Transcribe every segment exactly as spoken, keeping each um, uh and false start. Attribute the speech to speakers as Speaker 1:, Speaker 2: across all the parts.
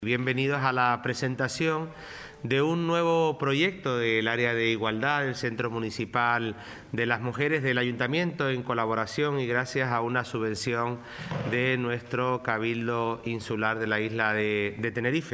Speaker 1: Bienvenidos a la presentación de un nuevo proyecto del área de igualdad del Centro Municipal de las Mujeres del Ayuntamiento, en colaboración y gracias a una subvención de nuestro Cabildo Insular de la isla de, de Tenerife.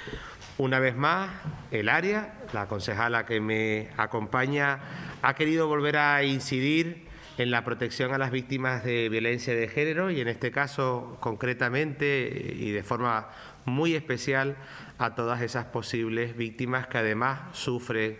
Speaker 1: Una vez más, el área, la concejala que me acompaña, ha querido volver a incidir en la protección a las víctimas de violencia de género y en este caso concretamente y de forma muy especial a todas esas posibles víctimas que además sufren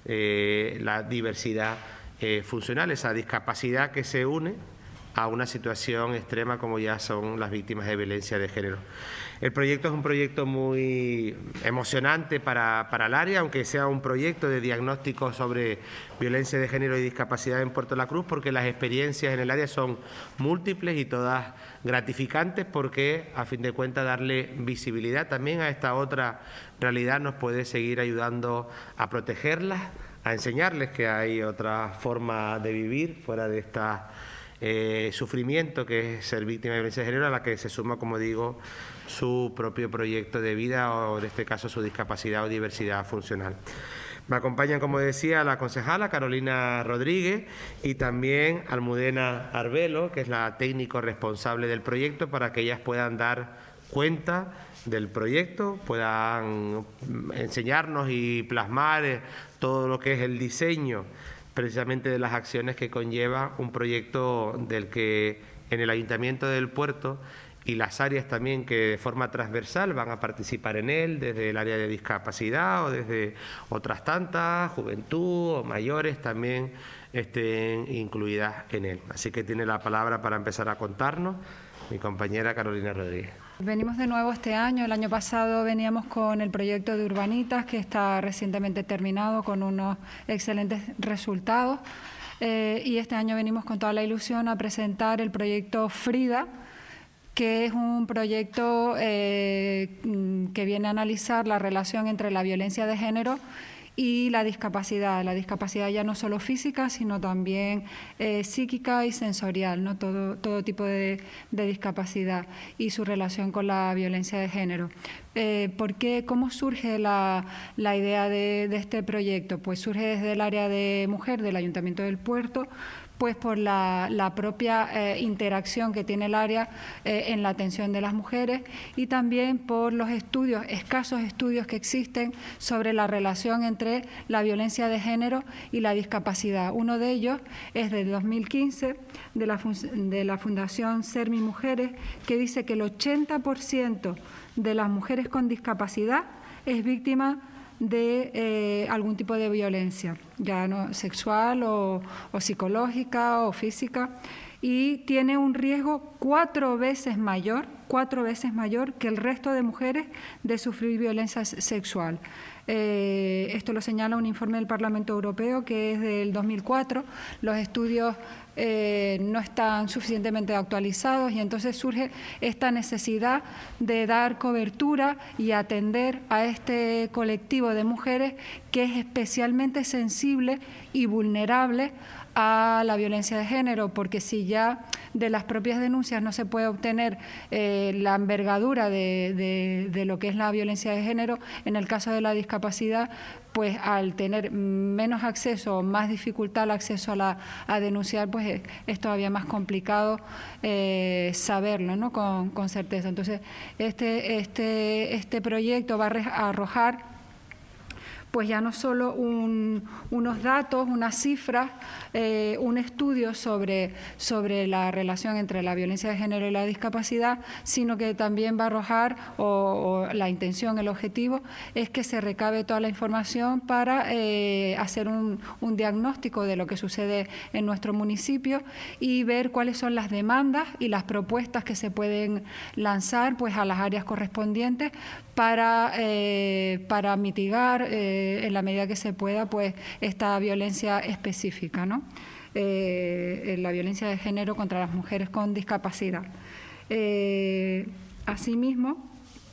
Speaker 1: eh, la diversidad eh, funcional, esa discapacidad que se une a una situación extrema como ya son las víctimas de violencia de género. El proyecto es un proyecto muy emocionante para, para el área, aunque sea un proyecto de diagnóstico sobre violencia de género y discapacidad en Puerto La Cruz, porque las experiencias en el área son múltiples y todas gratificantes, porque a fin de cuentas darle visibilidad también a esta otra realidad nos puede seguir ayudando a protegerlas, a enseñarles que hay otra forma de vivir fuera de esta Eh, sufrimiento que es ser víctima de violencia de género, a la que se suma, como digo, su propio proyecto de vida o en este caso su discapacidad o diversidad funcional. Me acompañan, como decía, la concejala Carolina Rodríguez y también Almudena Arbelo, que es la técnico responsable del proyecto, para que ellas puedan dar cuenta del proyecto, puedan enseñarnos y plasmar eh, todo lo que es el diseño precisamente de las acciones que conlleva un proyecto del que en el Ayuntamiento del Puerto y las áreas también que de forma transversal van a participar en él, desde el área de discapacidad o desde otras tantas, juventud o mayores también estén incluidas en él. Así que tiene la palabra para empezar a contarnos mi compañera Carolina Rodríguez.
Speaker 2: Venimos de nuevo este año. El año pasado veníamos con el proyecto de Urbanitas, que está recientemente terminado con unos excelentes resultados. Eh, y este año venimos con toda la ilusión a presentar el proyecto Frida, que es un proyecto eh, que viene a analizar la relación entre la violencia de género y la discapacidad, la discapacidad ya no solo física, sino también eh, psíquica y sensorial, ¿no? Todo, todo tipo de, de discapacidad y su relación con la violencia de género. Eh, ¿por qué, ¿Cómo surge la, la idea de, de este proyecto? Pues surge desde el área de mujer del Ayuntamiento del Puerto, pues por la, la propia eh, interacción que tiene el área eh, en la atención de las mujeres y también por los estudios, escasos estudios que existen sobre la relación entre la violencia de género y la discapacidad. Uno de ellos es del dos mil quince de la, de la Fundación Ser Mi Mujeres, que dice que el ochenta por ciento de las mujeres con discapacidad es víctima de eh, algún tipo de violencia, ya no sexual o, o psicológica o física, y tiene un riesgo cuatro veces mayor, cuatro veces mayor que el resto de mujeres de sufrir violencia sexual. Eh, esto lo señala un informe del Parlamento Europeo que es del dos mil cuatro. Los estudios eh, no están suficientemente actualizados y entonces surge esta necesidad de dar cobertura y atender a este colectivo de mujeres que es especialmente sensible y vulnerable a la violencia de género, porque si ya de las propias denuncias no se puede obtener eh, la envergadura de, de, de lo que es la violencia de género, en el caso de la discapacidad, pues al tener menos acceso o más dificultad al acceso a, la, a denunciar, pues es, es todavía más complicado eh, saberlo, ¿no? con, con certeza. Entonces, este, este, este proyecto va a arrojar pues ya no solo un, unos datos, unas cifras, eh, un estudio sobre, sobre la relación entre la violencia de género y la discapacidad, sino que también va a arrojar, o, o la intención, el objetivo, es que se recabe toda la información para eh, hacer un, un diagnóstico de lo que sucede en nuestro municipio y ver cuáles son las demandas y las propuestas que se pueden lanzar pues, a las áreas correspondientes para, eh, para mitigar eh, en la medida que se pueda pues esta violencia específica, ¿no? Eh, la violencia de género contra las mujeres con discapacidad. Eh, asimismo,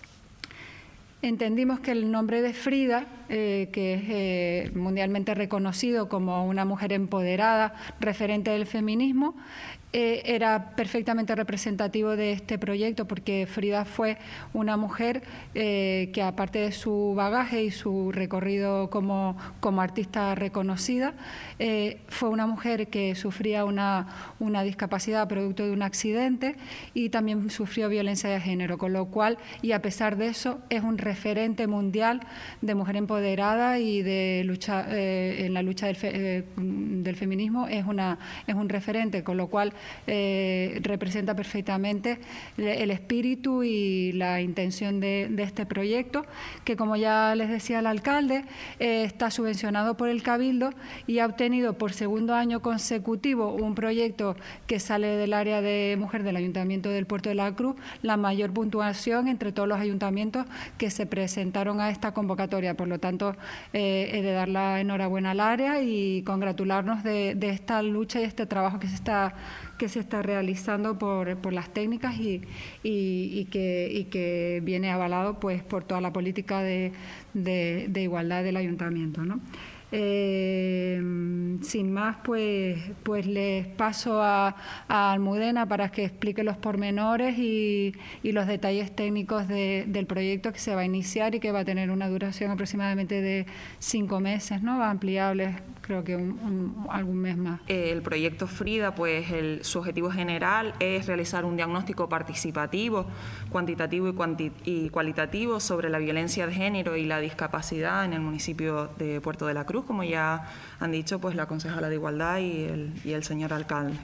Speaker 2: entendimos que el nombre de Frida, eh, que es eh, mundialmente reconocido como una mujer empoderada, referente del feminismo, eh, era perfectamente representativo de este proyecto, porque Frida fue una mujer eh, que, aparte de su bagaje y su recorrido como, como artista reconocida, eh, fue una mujer que sufría una, una discapacidad producto de un accidente y también sufrió violencia de género, con lo cual, y a pesar de eso, es un referente mundial de mujer empoderada y de lucha eh, en la lucha del, fe, eh, del feminismo. Es, una, es un referente, con lo cual eh, representa perfectamente el espíritu y la intención de, de este proyecto, que, como ya les decía el alcalde, eh, está subvencionado por el Cabildo y ha obtenido por segundo año consecutivo un proyecto que sale del área de mujer del Ayuntamiento del Puerto de la Cruz, la mayor puntuación entre todos los ayuntamientos que se presentaron a esta convocatoria. Por lo tanto, eh, he de dar la enhorabuena al área y congratularnos de, de esta lucha y este trabajo que se está, que se está realizando por, por las técnicas y, y, y, que, y que viene avalado pues por toda la política de, de, de igualdad del ayuntamiento, ¿no? Eh, sin más, pues, pues les paso a, a Almudena para que explique los pormenores y, y los detalles técnicos de, del proyecto que se va a iniciar y que va a tener una duración aproximadamente de cinco meses, ¿no? Ampliables, creo que un, un, algún mes más.
Speaker 3: El proyecto Frida, pues el, su objetivo general es realizar un diagnóstico participativo, cuantitativo y, cuanti y cualitativo sobre la violencia de género y la discapacidad en el municipio de Puerto de la Cruz, como ya han dicho pues la concejala de Igualdad y el, y el señor alcalde.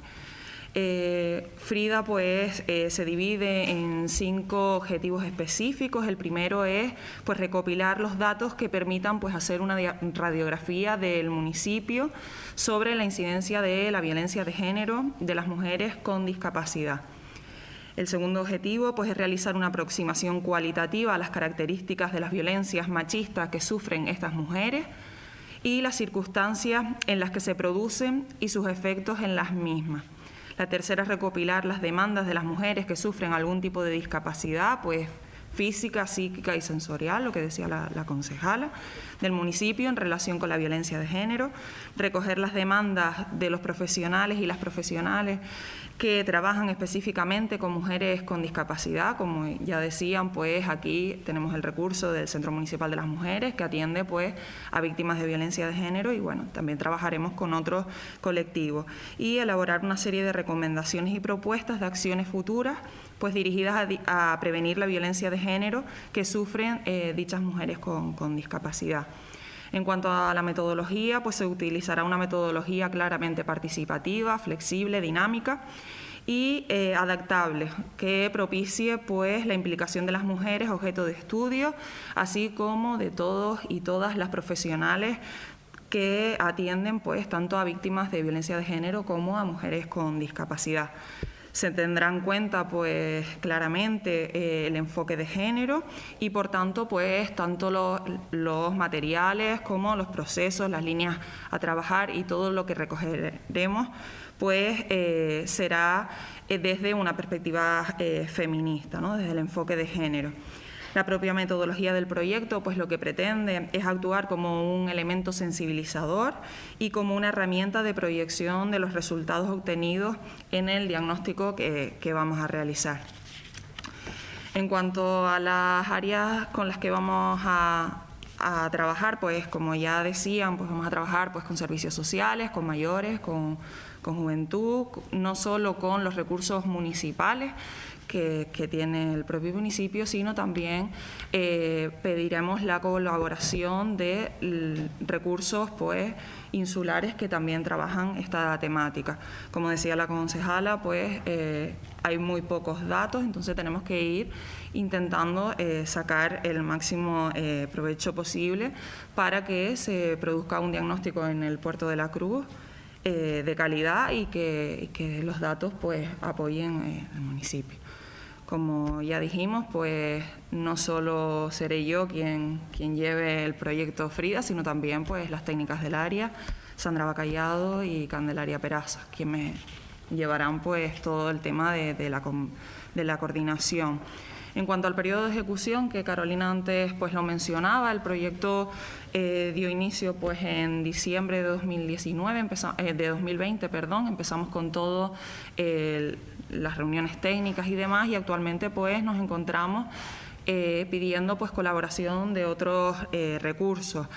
Speaker 3: Eh, Frida pues eh, se divide en cinco objetivos específicos. El primero es pues recopilar los datos que permitan pues hacer una radiografía del municipio sobre la incidencia de la violencia de género de las mujeres con discapacidad. El segundo objetivo pues, es realizar una aproximación cualitativa a las características de las violencias machistas que sufren estas mujeres y las circunstancias en las que se producen y sus efectos en las mismas. La tercera es recopilar las demandas de las mujeres que sufren algún tipo de discapacidad, pues física, psíquica y sensorial, lo que decía la, la concejala, del municipio en relación con la violencia de género, recoger las demandas de los profesionales y las profesionales que trabajan específicamente con mujeres con discapacidad. Como ya decían, pues aquí tenemos el recurso del Centro Municipal de las Mujeres que atiende pues a víctimas de violencia de género y bueno, también trabajaremos con otros colectivos y elaborar una serie de recomendaciones y propuestas de acciones futuras pues dirigidas a, a prevenir la violencia de género que sufren eh, dichas mujeres con, con discapacidad. En cuanto a la metodología, pues se utilizará una metodología claramente participativa, flexible, dinámica y eh, adaptable, que propicie pues la implicación de las mujeres objeto de estudio, así como de todos y todas las profesionales que atienden pues tanto a víctimas de violencia de género como a mujeres con discapacidad. Se tendrá en cuenta pues claramente eh, el enfoque de género y por tanto pues tanto los, los materiales como los procesos, las líneas a trabajar y todo lo que recogeremos pues eh, será eh, desde una perspectiva eh, feminista, ¿no? Desde el enfoque de género. La propia metodología del proyecto pues lo que pretende es actuar como un elemento sensibilizador y como una herramienta de proyección de los resultados obtenidos en el diagnóstico que, que vamos a realizar. En cuanto a las áreas con las que vamos a, a trabajar, pues como ya decían, pues vamos a trabajar pues con servicios sociales, con mayores, con, con juventud, no solo con los recursos municipales Que, que tiene el propio municipio, sino también eh, pediremos la colaboración de recursos pues, insulares que también trabajan esta temática. Como decía la concejala, pues eh, hay muy pocos datos, entonces tenemos que ir intentando eh, sacar el máximo eh, provecho posible para que se produzca un diagnóstico en el Puerto de la Cruz eh, de calidad y que, y que los datos pues, apoyen eh, al municipio. Como ya dijimos, pues no solo seré yo quien, quien lleve el proyecto Frida, sino también pues las técnicas del área, Sandra Bacallado y Candelaria Peraza, quienes me llevarán pues todo el tema de, de, la, de la coordinación. En cuanto al periodo de ejecución, que Carolina antes pues lo mencionaba, el proyecto eh, dio inicio pues en diciembre de dos mil diecinueve, empezamos, eh, de dos mil veinte, perdón, empezamos con todo eh, las reuniones técnicas y demás, y actualmente pues nos encontramos eh, pidiendo pues colaboración de otros eh, recursos.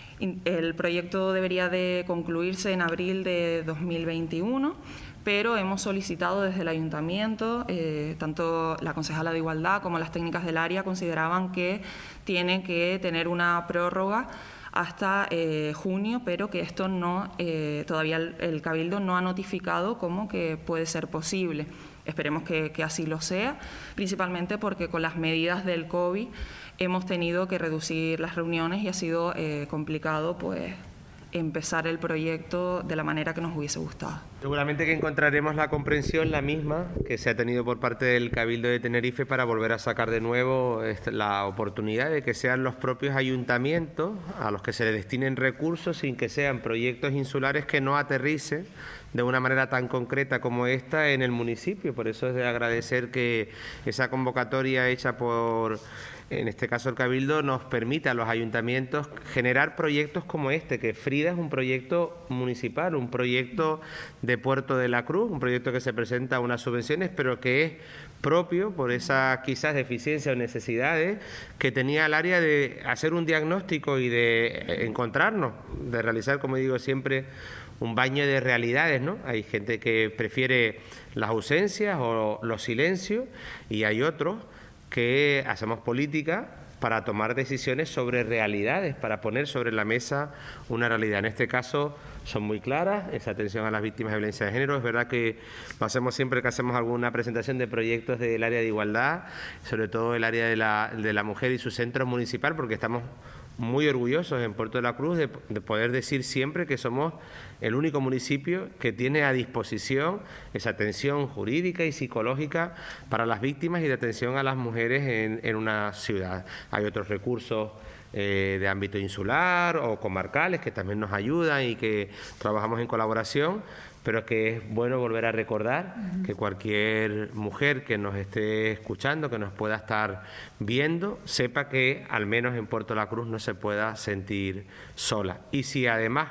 Speaker 3: El proyecto debería de concluirse en abril de dos mil veintiuno, pero hemos solicitado desde el Ayuntamiento, eh, tanto la concejala de Igualdad como las técnicas del área consideraban que tiene que tener una prórroga hasta eh, junio, pero que esto no, eh, todavía el, el Cabildo no ha notificado como que puede ser posible. Esperemos que, que así lo sea, principalmente porque con las medidas del COVID hemos tenido que reducir las reuniones y ha sido eh, complicado pues empezar el proyecto de la manera que nos hubiese gustado.
Speaker 1: Seguramente que encontraremos la comprensión, la misma que se ha tenido por parte del Cabildo de Tenerife, para volver a sacar de nuevo la oportunidad de que sean los propios ayuntamientos a los que se les destinen recursos, sin que sean proyectos insulares que no aterricen de una manera tan concreta como esta en el municipio. Por eso es de agradecer que esa convocatoria hecha por, en este caso el Cabildo, nos permite a los ayuntamientos generar proyectos como este, que Frida es un proyecto municipal, un proyecto de Puerto de la Cruz, un proyecto que se presenta a unas subvenciones, pero que es propio por esas quizás deficiencias o necesidades que tenía el área de hacer un diagnóstico y de encontrarnos, de realizar, como digo siempre, un baño de realidades, ¿no? Hay gente que prefiere las ausencias o los silencios, y hay otros que hacemos política para tomar decisiones sobre realidades, para poner sobre la mesa una realidad. En este caso son muy claras, esa atención a las víctimas de violencia de género. Es verdad que lo hacemos siempre que hacemos alguna presentación de proyectos del área de igualdad, sobre todo el área de la, de la mujer y su centro municipal, porque estamos muy orgullosos en Puerto de la Cruz de, de poder decir siempre que somos el único municipio que tiene a disposición esa atención jurídica y psicológica para las víctimas y de atención a las mujeres en, en una ciudad. Hay otros recursos eh, de ámbito insular o comarcales que también nos ayudan y que trabajamos en colaboración, pero que es bueno volver a recordar uh-huh. que cualquier mujer que nos esté escuchando, que nos pueda estar viendo, sepa que al menos en Puerto de la Cruz no se pueda sentir sola. Y si además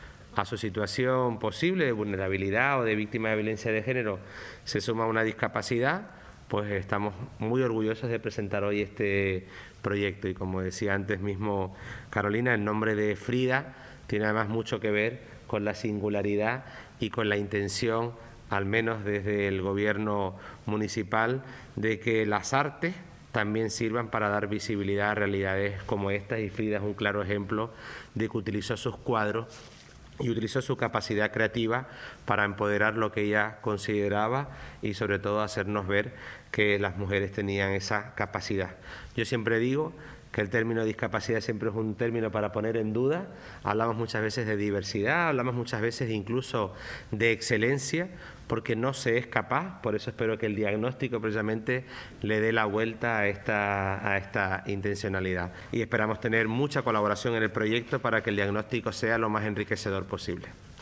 Speaker 1: a su situación posible de vulnerabilidad o de víctima de violencia de género se suma una discapacidad, pues estamos muy orgullosos de presentar hoy este proyecto. Y como decía antes mismo Carolina, el nombre de Frida tiene además mucho que ver con la singularidad y con la intención, al menos desde el gobierno municipal, de que las artes también sirvan para dar visibilidad a realidades como estas, y Frida es un claro ejemplo de que utilizó sus cuadros y utilizó su capacidad creativa para empoderar lo que ella consideraba y sobre todo hacernos ver que las mujeres tenían esa capacidad. Yo siempre digo que el término discapacidad siempre es un término para poner en duda. Hablamos muchas veces de diversidad, hablamos muchas veces incluso de excelencia, porque no se es capaz. Por eso espero que el diagnóstico precisamente le dé la vuelta a esta, a esta intencionalidad. Y esperamos tener mucha colaboración en el proyecto para que el diagnóstico sea lo más enriquecedor posible.